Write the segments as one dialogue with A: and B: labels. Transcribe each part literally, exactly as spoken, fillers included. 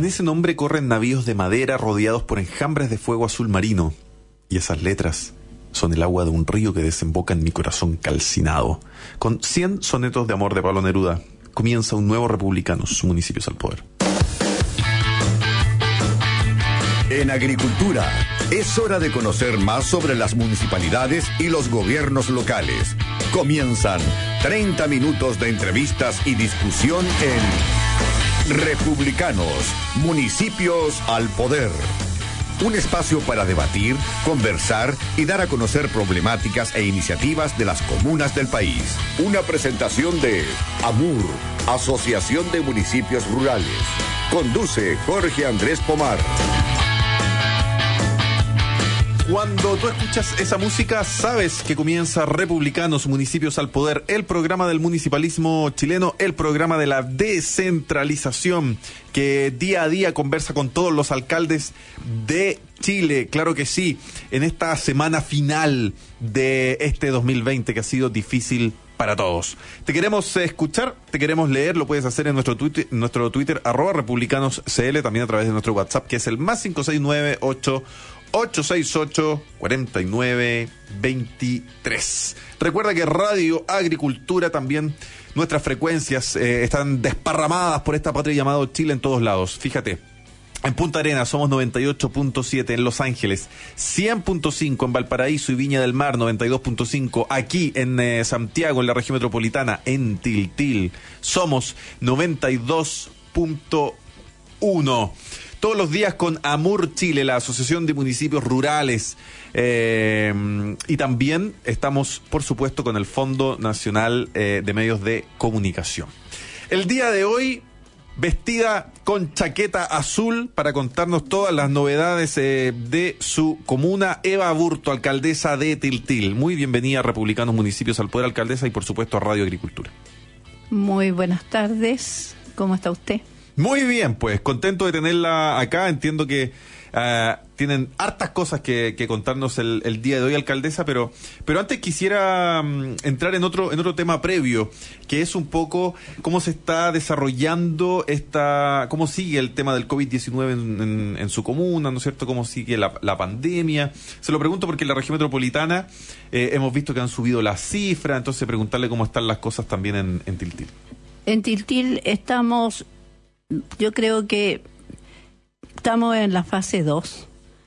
A: ese nombre corren navíos de madera rodeados por enjambres de fuego azul marino. Y esas letras son el agua de un río que desemboca en mi corazón calcinado. Con cien sonetos de amor de Pablo Neruda, comienza un nuevo Republicanos, Municipios al Poder.
B: En agricultura, es hora de conocer más sobre las municipalidades y los gobiernos locales. Comienzan treinta minutos de entrevistas y discusión en Republicanos, Municipios al Poder. Un espacio para debatir, conversar y dar a conocer problemáticas e iniciativas de las comunas del país. Una presentación de AMUR, Asociación de Municipios Rurales. Conduce Jorge Andrés Pomar.
A: Cuando tú escuchas esa música, sabes que comienza Republicanos, Municipios al Poder, el programa del municipalismo chileno, el programa de la descentralización, que día a día conversa con todos los alcaldes de Chile. Claro que sí, en esta semana final de este dos mil veinte, que ha sido difícil para todos. Te queremos escuchar, te queremos leer, lo puedes hacer en nuestro Twitter, nuestro Twitter arroba republicanoscl, también a través de nuestro WhatsApp, que es el más cinco seis nueve ocho ocho seis ocho cuatro nueve dos tres. Recuerda que Radio Agricultura también, nuestras frecuencias eh, están desparramadas por esta patria llamado Chile en todos lados. Fíjate, en Punta Arenas somos noventa y ocho punto siete, en Los Ángeles cien punto cinco, en Valparaíso y Viña del Mar noventa y dos punto cinco, aquí en eh, Santiago, en la región metropolitana, en Tiltil somos noventa y dos punto uno. Todos los días con AMUR Chile, la Asociación de Municipios Rurales, eh, y también estamos, por supuesto, con el Fondo Nacional eh, de Medios de Comunicación. El día de hoy, vestida con chaqueta azul para contarnos todas las novedades eh, de su comuna, Eva Aburto, alcaldesa de Tiltil. Muy bienvenida a Republicanos Municipios al Poder, alcaldesa, y por supuesto a Radio Agricultura.
C: Muy buenas tardes, ¿cómo está usted?
A: Muy bien, pues contento de tenerla acá. Entiendo que uh, tienen hartas cosas que, que contarnos el, el día de hoy, alcaldesa, pero pero antes quisiera um, entrar en otro en otro tema previo, que es un poco cómo se está desarrollando esta, cómo sigue el tema del COVID diecinueve en, en, en su comuna, ¿no es cierto? Cómo sigue la, la pandemia. Se lo pregunto porque en la región metropolitana eh, hemos visto que han subido las cifras, entonces preguntarle cómo están las cosas también en, en Tiltil.
C: En Tiltil estamos... Yo creo que estamos en la fase dos.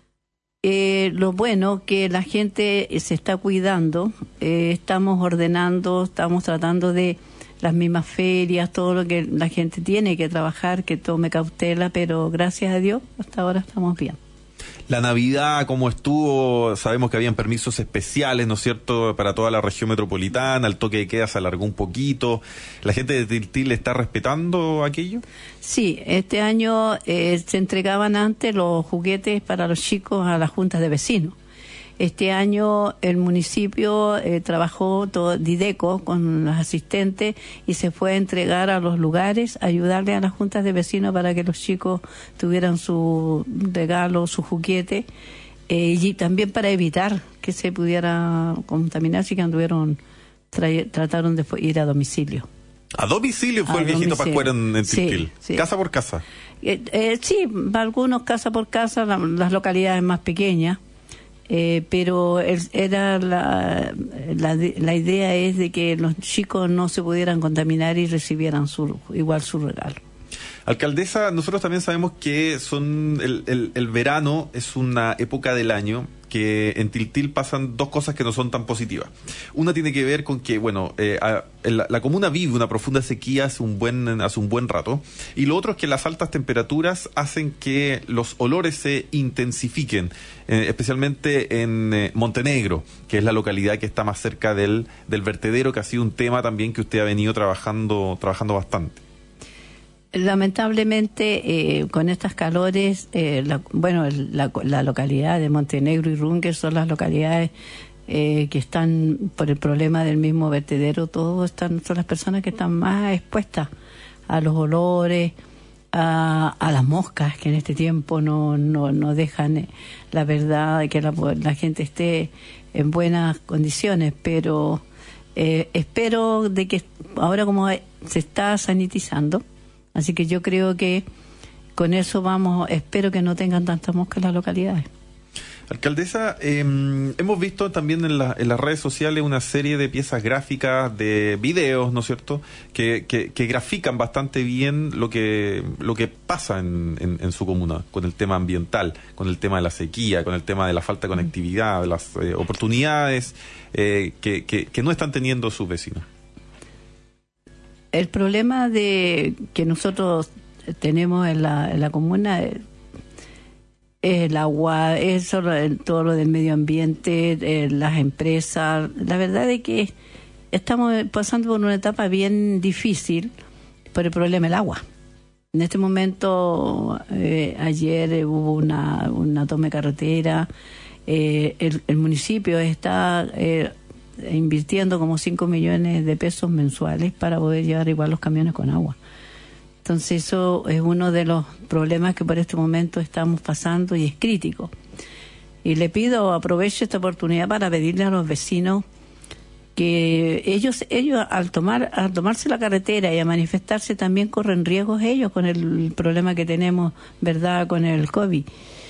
C: Eh, lo bueno que la gente se está cuidando, eh, estamos ordenando, estamos tratando de las mismas ferias, todo lo que la gente tiene que trabajar, que tome cautela, pero gracias a Dios hasta ahora estamos bien.
A: La Navidad, ¿cómo estuvo? Sabemos que habían permisos especiales, ¿no es cierto?, para toda la región metropolitana, el toque de queda se alargó un poquito. ¿La gente de Tiltil está respetando aquello?
C: Sí, este año eh, se entregaban antes los juguetes para los chicos a las juntas de vecinos. Este año el municipio eh, trabajó todo Dideco con los asistentes y se fue a entregar a los lugares, ayudarle a las juntas de vecinos para que los chicos tuvieran su regalo, su juguete, eh, y también para evitar que se pudiera contaminar, así que anduvieron, tra- trataron de ir a domicilio.
A: ¿A domicilio fue a el viejito Pascuero en, en Tiltil?
C: Sí, sí.
A: ¿Casa por casa?
C: Eh, eh, sí, algunos casa por casa, la, las localidades más pequeñas. Eh, pero el, era la, la la idea es de que los chicos no se pudieran contaminar y recibieran su igual su regalo.
A: Alcaldesa, nosotros también sabemos que son el, el, el verano es una época del año que en Tiltil pasan dos cosas que no son tan positivas. Una tiene que ver con que, bueno, eh, a, la, la comuna vive una profunda sequía hace un buen hace un buen rato, y lo otro es que las altas temperaturas hacen que los olores se intensifiquen, eh, especialmente en eh, Montenegro, que es la localidad que está más cerca del, del vertedero, que ha sido un tema también que usted ha venido trabajando trabajando bastante.
C: Lamentablemente, eh, con estas calores, eh, la, bueno, la, la localidad de Montenegro y Runker son las localidades eh, que están, por el problema del mismo vertedero, todos están, son las personas que están más expuestas a los olores, a, a las moscas, que en este tiempo no, no, no dejan eh, la verdad de que la, la gente esté en buenas condiciones, pero eh, espero de que ahora como se está sanitizando, así que yo creo que con eso vamos, espero que no tengan tantas moscas en las localidades.
A: Alcaldesa, eh, hemos visto también en, la, en las redes sociales una serie de piezas gráficas, de videos, ¿no es cierto?, que, que, que grafican bastante bien lo que lo que pasa en, en, en su comuna, con el tema ambiental, con el tema de la sequía, con el tema de la falta de conectividad, de las eh, oportunidades eh, que, que, que no están teniendo sus vecinos.
C: El problema de que nosotros tenemos en la, en la comuna es el agua, eso, todo lo del medio ambiente, eh, las empresas. La verdad es que estamos pasando por una etapa bien difícil por el problema del agua. En este momento, eh, ayer eh, hubo una, una toma de carretera, eh, el, el municipio está eh, invirtiendo como cinco millones de pesos mensuales para poder llevar igual los camiones con agua. Entonces eso es uno de los problemas que por este momento estamos pasando y es crítico. Y le pido, aprovecho esta oportunidad para pedirle a los vecinos que ellos ellos al tomar al tomarse la carretera y a manifestarse también corren riesgos ellos con el problema que tenemos, ¿verdad?, con el COVID.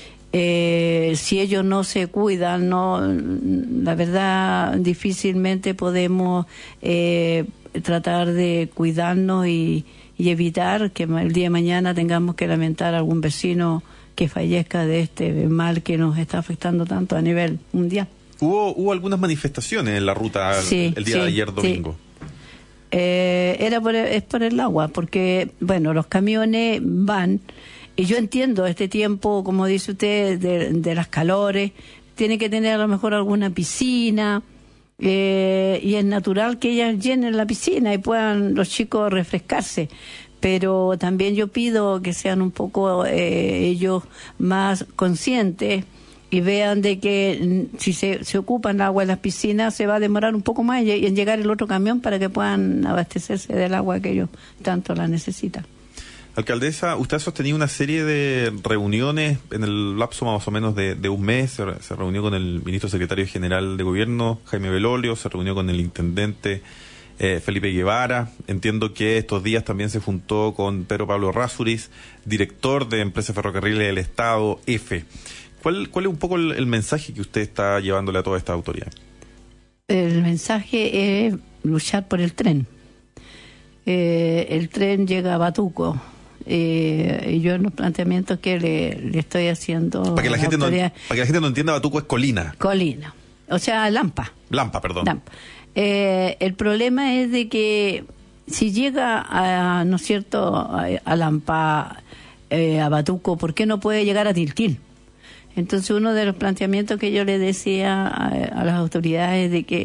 C: Eh, si ellos no se cuidan, no, la verdad difícilmente podemos eh, tratar de cuidarnos y y evitar que el día de mañana tengamos que lamentar a algún vecino que fallezca de este mal que nos está afectando tanto a nivel mundial.
A: Hubo hubo algunas manifestaciones en la ruta
C: sí,
A: el día
C: sí,
A: de ayer domingo.
C: Sí. Eh, era por, es por el agua, porque, bueno, los camiones van, y yo entiendo este tiempo, como dice usted, de, de las calores, tiene que tener a lo mejor alguna piscina, Eh, y es natural que ellas llenen la piscina y puedan los chicos refrescarse, pero también yo pido que sean un poco eh, ellos más conscientes y vean de que si se, se ocupan agua en las piscinas se va a demorar un poco más en llegar el otro camión para que puedan abastecerse del agua que ellos tanto la necesitan.
A: Alcaldesa, usted ha sostenido una serie de reuniones en el lapso más o menos de, de un mes. Se, se reunió con el ministro secretario general de gobierno, Jaime Belolio, se reunió con el intendente eh, Felipe Guevara. Entiendo que estos días también se juntó con Pedro Pablo Errázuriz, director de Empresas Ferrocarriles del Estado, EFE. ¿Cuál, cuál es un poco el, el mensaje que usted está llevándole a toda esta autoridad?
C: El mensaje es luchar por el tren. Eh, el tren llega a Batuco. Eh, y yo en los planteamientos que le, le estoy haciendo
A: para que la gente no, para que la gente no entienda, Batuco es colina
C: colina o sea Lampa
A: Lampa perdón
C: Lampa. Eh, el problema es de que si llega a, ¿no es cierto?, a, a Lampa, eh, a Batuco, ¿por qué no puede llegar a Tiltil? Entonces uno de los planteamientos que yo le decía a, a las autoridades de que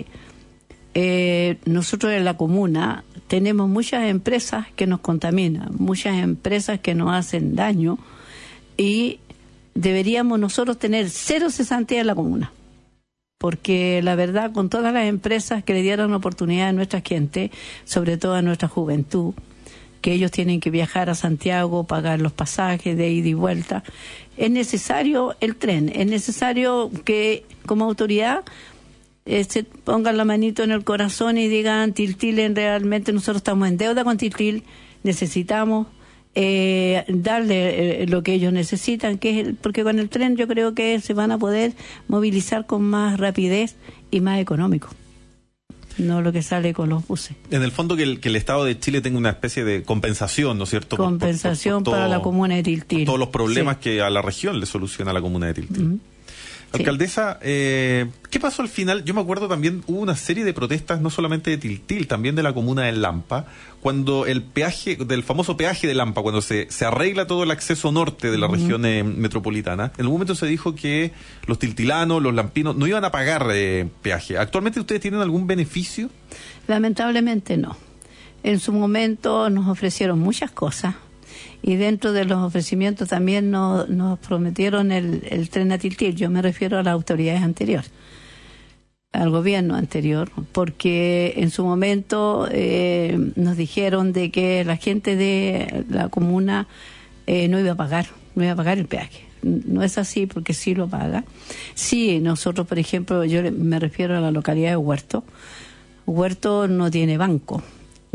C: eh, nosotros en la comuna tenemos muchas empresas que nos contaminan, muchas empresas que nos hacen daño, y deberíamos nosotros tener cero cesantía en la comuna. Porque la verdad, con todas las empresas que le dieran oportunidad a nuestra gente, sobre todo a nuestra juventud, que ellos tienen que viajar a Santiago, pagar los pasajes de ida y vuelta, es necesario el tren, es necesario que como autoridad Eh, se pongan la manito en el corazón y digan, Tiltil, realmente nosotros estamos en deuda con Tiltil, necesitamos eh, darle eh, lo que ellos necesitan, que es el, porque con el tren yo creo que se van a poder movilizar con más rapidez y más económico, no lo que sale con los buses.
A: En el fondo que el, que el Estado de Chile tenga una especie de compensación, ¿no es cierto?
C: Compensación por, por, por todo, para la comuna de Tiltil.
A: Todos los problemas sí. que a la región le soluciona la comuna de Tiltil. Uh-huh. Alcaldesa, eh, ¿qué pasó al final? Yo me acuerdo también, hubo una serie de protestas, no solamente de Tiltil, también de la comuna de Lampa, cuando el peaje, del famoso peaje de Lampa, cuando se, se arregla todo el acceso norte de la uh-huh. región eh, metropolitana, en algún momento se dijo que los tiltilanos, los lampinos, no iban a pagar eh, peaje. ¿Actualmente ustedes tienen algún beneficio? Lamentablemente no. En su momento nos ofrecieron muchas cosas, y dentro de los ofrecimientos también nos, nos prometieron el, el tren a Tiltil. Yo me refiero a las autoridades anteriores, al gobierno anterior, porque en su momento eh, nos dijeron de que la gente de la comuna eh, no iba a pagar, no iba a pagar el peaje. No es así, porque sí lo paga. Sí, nosotros, por ejemplo, yo me refiero a la localidad de Huerto. Huerto no tiene banco.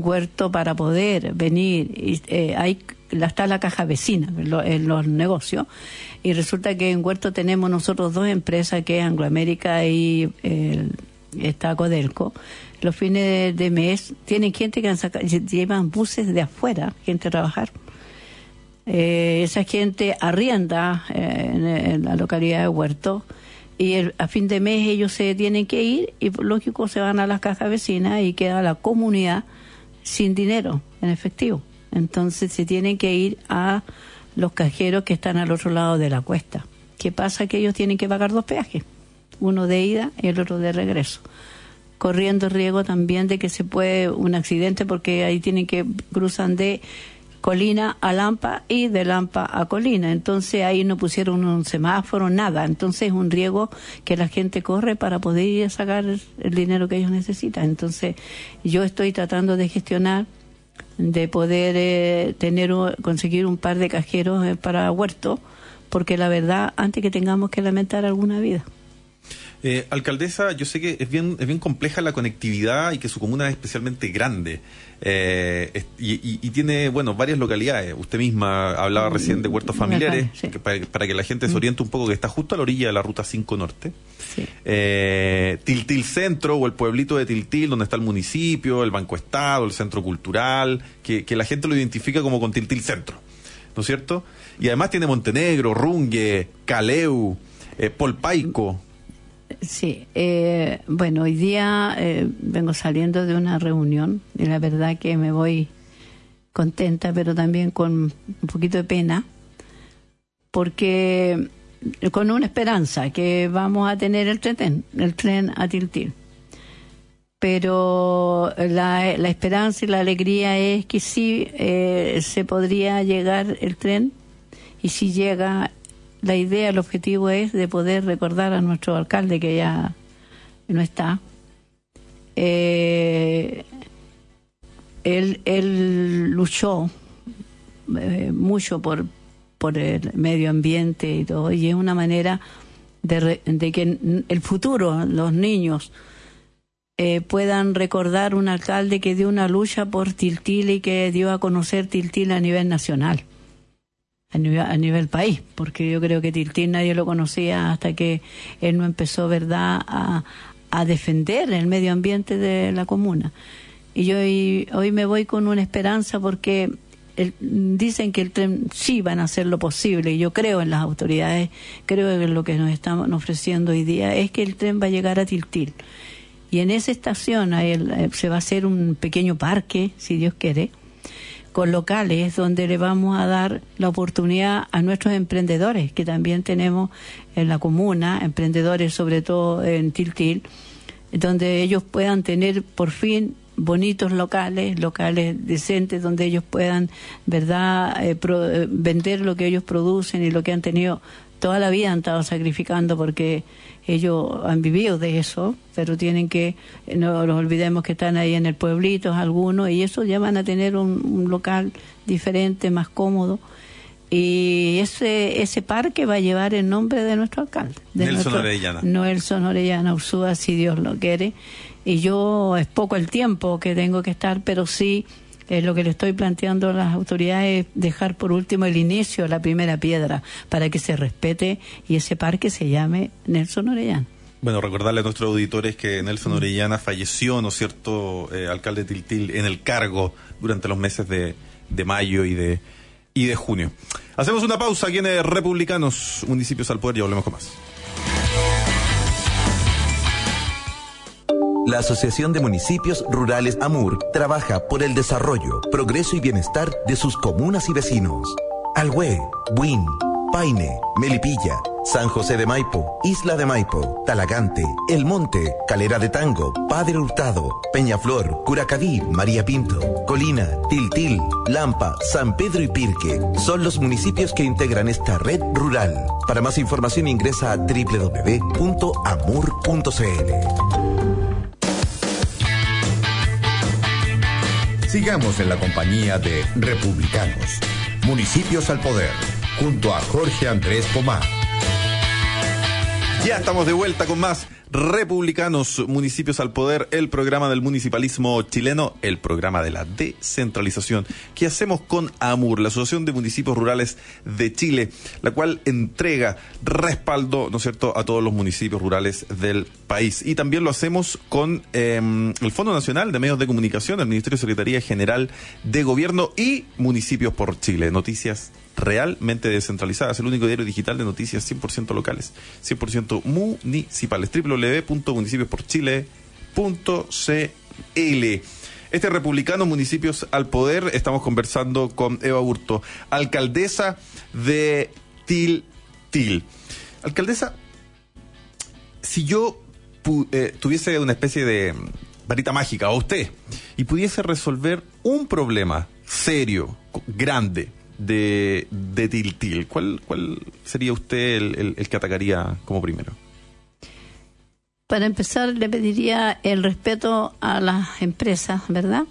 C: Huerto para poder venir. Y, eh, hay está la caja vecina en, lo, en los negocios, y resulta que en Huerto tenemos nosotros dos empresas, que es Anglo América y eh, está Codelco. Los fines de, de mes tienen gente que han sacado, llevan buses de afuera, gente a trabajar. Eh, esa gente arrienda eh, en, en la localidad de Huerto, y el, a fin de mes ellos se tienen que ir, y lógico se van a las cajas vecinas y queda la comunidad sin dinero en efectivo. Entonces se tienen que ir a los cajeros que están al otro lado de la cuesta. ¿Qué pasa? Que ellos tienen que pagar dos peajes, uno de ida y el otro de regreso, corriendo riesgo también de que se puede un accidente, porque ahí tienen que cruzan de Colina a Lampa y de Lampa a Colina. Entonces ahí no pusieron un semáforo, nada. Entonces es un riesgo que la gente corre para poder ir a sacar el dinero que ellos necesitan. Entonces yo estoy tratando de gestionar, de poder eh, tener conseguir un par de cajeros eh, para Huerto, porque la verdad, antes que tengamos que lamentar alguna vida.
A: Eh, alcaldesa, yo sé que es bien es bien compleja la conectividad y que su comuna es especialmente grande, eh, es, y, y, y tiene, bueno, varias localidades. Usted misma hablaba recién de huertos familiares, sí. que para, para que la gente se oriente un poco, que está justo a la orilla de la Ruta cinco Norte. Sí. Eh, Tiltil Centro, o el pueblito de Tiltil, donde está el municipio, el Banco Estado, el Centro Cultural, que, que la gente lo identifica como con Tiltil Centro, ¿no es cierto? Y además tiene Montenegro, Rungue, Caleu, eh, Polpaico.
C: Sí, eh, bueno, hoy día eh, vengo saliendo de una reunión y la verdad que me voy contenta, pero también con un poquito de pena, porque con una esperanza que vamos a tener el tren, el tren a Tiltil. Pero la, la esperanza y la alegría es que sí eh, se podría llegar el tren, y si llega, la idea, el objetivo es de poder recordar a nuestro alcalde, que ya no está. Eh, él, él luchó eh, mucho por, por el medio ambiente y todo, y es una manera de, re, de que el futuro, los niños, eh, puedan recordar un alcalde que dio una lucha por Tiltil y que dio a conocer Tiltil a nivel nacional. A nivel, a nivel país, porque yo creo que Tiltil nadie lo conocía hasta que él no empezó, ¿verdad?, a, a defender el medio ambiente de la comuna. Y yo hoy, hoy me voy con una esperanza, porque el, dicen que el tren sí van a hacer lo posible, y yo creo en las autoridades, creo que lo que nos están ofreciendo hoy día es que el tren va a llegar a Tiltil. Y en esa estación ahí, se va a hacer un pequeño parque, si Dios quiere, con locales donde le vamos a dar la oportunidad a nuestros emprendedores, que también tenemos en la comuna, emprendedores sobre todo en Tiltil, donde ellos puedan tener por fin bonitos locales, locales decentes, donde ellos puedan, ¿verdad?, eh, pro, eh, vender lo que ellos producen y lo que han tenido toda la vida, han estado sacrificando, porque ellos han vivido de eso, pero tienen que, no nos olvidemos que están ahí en el pueblito algunos, y eso ya van a tener un, un local diferente, más cómodo, y ese ese parque va a llevar el nombre de nuestro alcalde, de
A: Nelson
C: nuestro,
A: Orellana.
C: Nelson Orellana Ursúa, si Dios lo quiere. Y yo, es poco el tiempo que tengo que estar, pero sí, es lo que le estoy planteando a las autoridades, dejar por último el inicio, la primera piedra, para que se respete y ese parque se llame Nelson Orellana.
A: Bueno, recordarle a nuestros auditores que Nelson Orellana falleció, ¿no es cierto?, eh, alcalde de Tiltil, en el cargo durante los meses de, de mayo y de, y de junio. Hacemos una pausa aquí en Republicanos, Municipios al Poder, y volvemos con más.
D: La Asociación de Municipios Rurales AMUR trabaja por el desarrollo, progreso y bienestar de sus comunas y vecinos. Alhué, Buin, Paine, Melipilla, San José de Maipo, Isla de Maipo, Talagante, El Monte, Calera de Tango, Padre Hurtado, Peñaflor, Curacaví, María Pinto, Colina, Tiltil, Lampa, San Pedro y Pirque son los municipios que integran esta red rural. Para más información ingresa a doble u doble u doble u punto amur punto c l.
B: Sigamos en la compañía de Republicanos, Municipios al Poder, junto a Jorge Andrés Pomar.
A: Ya estamos de vuelta con más Republicanos, Municipios al Poder, el programa del municipalismo chileno, el programa de la descentralización que hacemos con AMUR, la Asociación de Municipios Rurales de Chile, la cual entrega respaldo, ¿no es cierto?, a todos los municipios rurales del país. Y también lo hacemos con eh, el Fondo Nacional de Medios de Comunicación, el Ministerio de Secretaría General de Gobierno y Municipios por Chile. Noticias realmente descentralizadas, el único diario digital de noticias cien por ciento locales, cien por ciento municipales. doble u doble u doble u punto municipios por chile punto c l. Este Republicano, Municipios al Poder, estamos conversando con Eva Burto, alcaldesa de Tiltil. Alcaldesa, si yo pu- eh, tuviese una especie de varita mágica, o usted, y pudiese resolver un problema serio, grande, de, de Tiltil, ¿cuál, cuál sería usted el, el, el que atacaría como primero?
C: Para empezar, le pediría el respeto a las empresas, ¿verdad?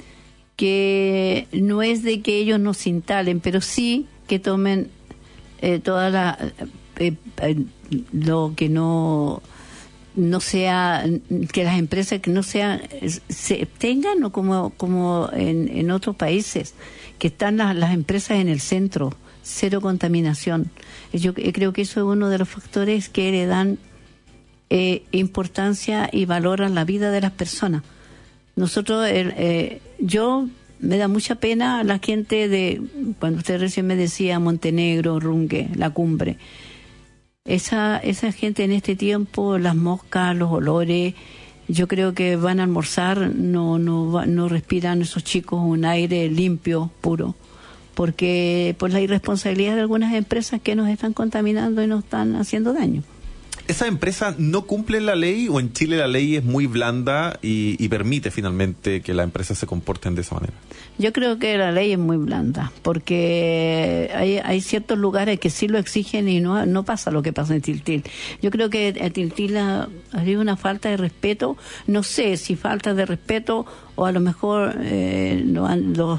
C: Que no es de que ellos no se instalen, pero sí que tomen eh, toda la eh, eh, lo que no no sea, que las empresas que no sean se tengan, o como como en, en otros países que están las, las empresas en el centro, cero contaminación. Yo creo que eso es uno de los factores que le dan Eh, importancia y valoran la vida de las personas. Nosotros, eh, eh, yo, me da mucha pena la gente de, cuando usted recién me decía Montenegro, Rungue, La Cumbre, esa, esa gente en este tiempo, las moscas, los olores, yo creo que van a almorzar, no, no, no respiran esos chicos un aire limpio, puro, porque por la irresponsabilidad de algunas empresas que nos están contaminando y nos están haciendo daño.
A: ¿Esas empresas no cumplen la ley, o en Chile la ley es muy blanda y, y permite finalmente que las empresas se comporten de esa manera?
C: Yo creo que la ley es muy blanda, porque hay, hay ciertos lugares que sí lo exigen y no, no pasa lo que pasa en Tiltil. Yo creo que en Tiltil ha habido una falta de respeto, no sé si falta de respeto o a lo mejor eh, lo han, los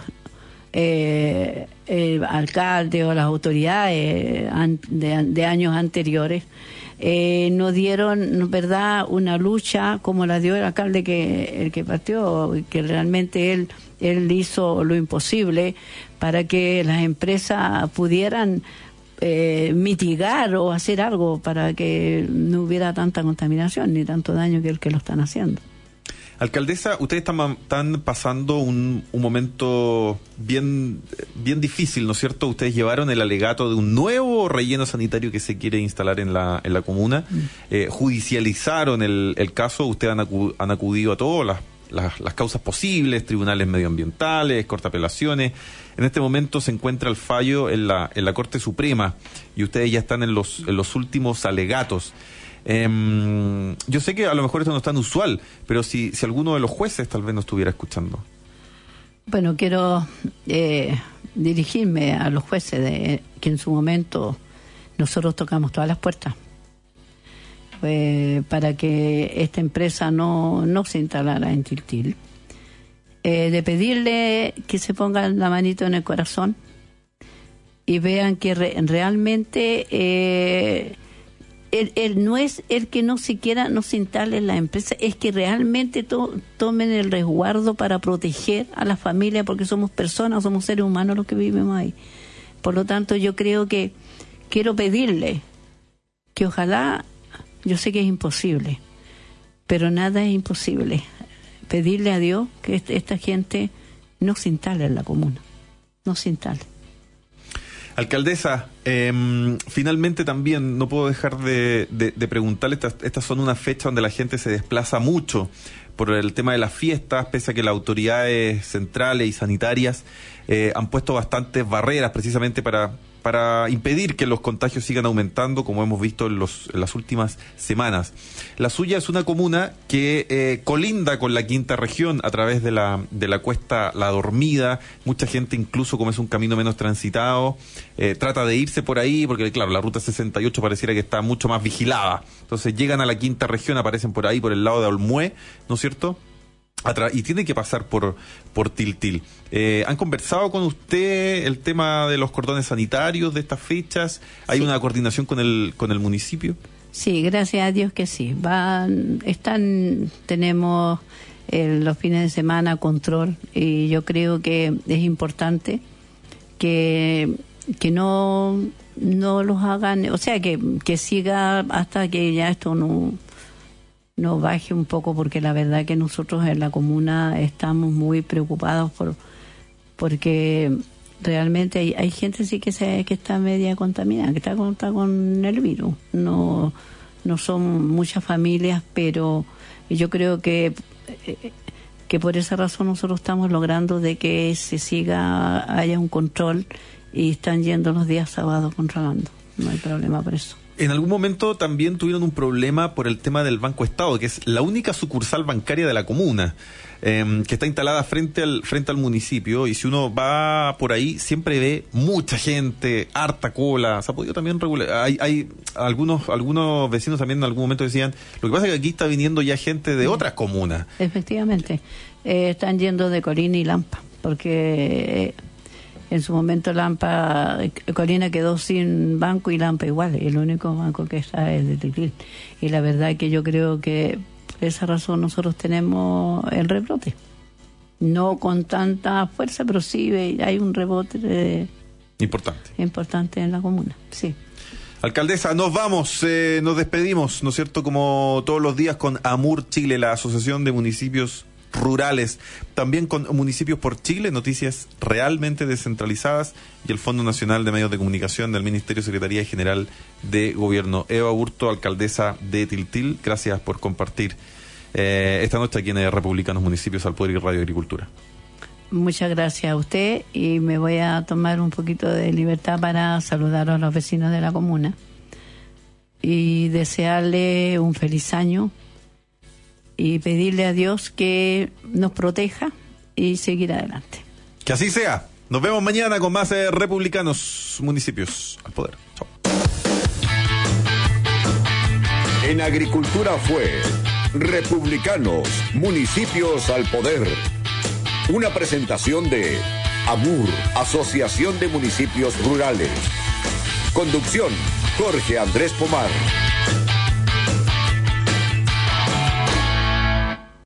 C: eh, el alcalde o las autoridades de, de años anteriores Eh, no dieron, ¿verdad?, una lucha como la dio el alcalde que el que partió, que realmente él él hizo lo imposible para que las empresas pudieran eh, mitigar o hacer algo para que no hubiera tanta contaminación ni tanto daño que el que lo están haciendo.
A: Alcaldesa, ustedes están, están pasando un, un momento bien, bien difícil, ¿no es cierto? Ustedes llevaron el alegato de un nuevo relleno sanitario que se quiere instalar en la, en la comuna, mm. eh, judicializaron el, el caso, ustedes han, acu han acudido a todas las, las, las causas posibles, tribunales medioambientales, corte apelaciones. En este momento se encuentra el fallo en la, en la Corte Suprema y ustedes ya están en los, en los últimos alegatos. Eh, yo sé que a lo mejor esto no es tan usual, pero si, si alguno de los jueces tal vez nos estuviera escuchando.
C: Bueno, quiero eh, dirigirme a los jueces de que en su momento nosotros tocamos todas las puertas eh, para que esta empresa no, no se instalara en Tiltil, eh, de pedirle que se pongan la manito en el corazón y vean que re, realmente eh, El, el, no es el que no siquiera no se instale en la empresa, es que realmente to, tomen el resguardo para proteger a la familia, porque somos personas, somos seres humanos los que vivimos ahí. Por lo tanto, yo creo que quiero pedirle que ojalá, yo sé que es imposible, pero nada es imposible, pedirle a Dios que esta gente no se instale en la comuna, no se instale.
A: Alcaldesa, eh, finalmente también no puedo dejar de, de, de preguntarle, estas, estas son unas fechas donde la gente se desplaza mucho por el tema de las fiestas, pese a que las autoridades centrales y sanitarias eh, han puesto bastantes barreras precisamente para, para impedir que los contagios sigan aumentando, como hemos visto en, los, en las últimas semanas. La suya es una comuna que eh, colinda con la quinta región a través de la, de la cuesta La Dormida. Mucha gente, incluso como es un camino menos transitado, eh, trata de irse por ahí, porque claro, la ruta sesenta y ocho pareciera que está mucho más vigilada. Entonces llegan a la quinta región, aparecen por ahí, por el lado de Olmué, ¿no es cierto?, Atra y tiene que pasar por, por Tiltil. Eh, ¿Han conversado con usted el tema de los cordones sanitarios de estas fechas? ¿Hay sí. una coordinación con el, con el municipio?
C: Sí, gracias a Dios que sí. Van, están, tenemos eh, los fines de semana control y yo creo que es importante que, que no, no los hagan, o sea, que, que siga hasta que ya esto no, no baje un poco, porque la verdad que nosotros en la comuna estamos muy preocupados por porque realmente hay, hay gente sí que se que está media contaminada, que está con, está con el virus. No, no son muchas familias, pero yo creo que que por esa razón nosotros estamos logrando de que se siga, haya un control, y están yendo los días sábados controlando. No hay problema por eso.
A: En algún momento también tuvieron un problema por el tema del Banco Estado, que es la única sucursal bancaria de la comuna, eh, que está instalada frente al frente al municipio, y si uno va por ahí siempre ve mucha gente, harta cola. Se ha podido también regular. Hay, hay algunos algunos vecinos también en algún momento decían, lo que pasa es que aquí está viniendo ya gente de sí. otras comunas.
C: Efectivamente, eh, están yendo de Colina y Lampa, porque... Eh, en su momento Lampa, Colina quedó sin banco y Lampa igual, el único banco que está es de Tiltil. Y la verdad que yo creo que por esa razón nosotros tenemos el rebrote. No con tanta fuerza, pero sí hay un rebote de,
A: importante.
C: importante en la comuna, sí.
A: Alcaldesa, nos vamos, eh, nos despedimos, ¿no es cierto?, como todos los días con AMUR Chile, la Asociación de Municipios Rurales, también con Municipios por Chile, noticias realmente descentralizadas, y el Fondo Nacional de Medios de Comunicación del Ministerio Secretaría General de Gobierno. Eva Aburto, alcaldesa de Tiltil, gracias por compartir eh, esta noche aquí en Republicanos Municipios al Poder y Radio Agricultura.
C: Muchas gracias a usted, y me voy a tomar un poquito de libertad para saludar a los vecinos de la comuna y desearle un feliz año y pedirle a Dios que nos proteja y seguir adelante.
A: Que así sea. Nos vemos mañana con más eh, Republicanos Municipios al Poder. Chao.
B: En Agricultura fue Republicanos Municipios al Poder. Una presentación de AMUR, Asociación de Municipios Rurales. Conducción, Jorge Andrés Pomar.